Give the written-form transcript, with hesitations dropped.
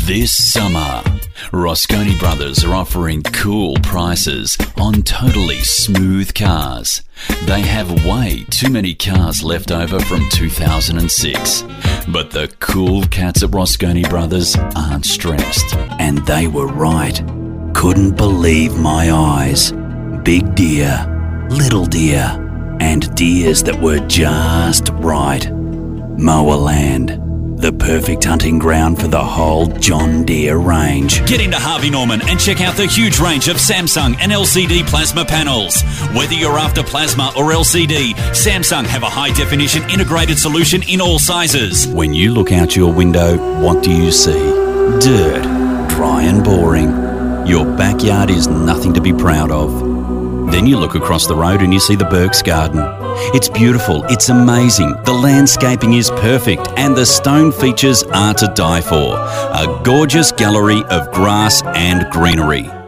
This summer, Rosconi Brothers are offering cool prices on totally smooth cars. They have way too many cars left over from 2006. But the cool cats at Rosconi Brothers aren't stressed. And they were right. Couldn't believe my eyes. Big deer, little deer, and deers that were just right. Mowerland, the perfect hunting ground for the whole John Deere range. Get into Harvey Norman and check out the huge range of Samsung and LCD plasma panels. Whether you're after plasma or LCD, Samsung have a high-definition integrated solution in all sizes. When you look out your window, what do you see? Dirt, dry and boring. Your backyard is nothing to be proud of. Then you look across the road and you see the Burke's Garden. It's beautiful, it's amazing, the landscaping is perfect, and the stone features are to die for. A gorgeous gallery of grass and greenery.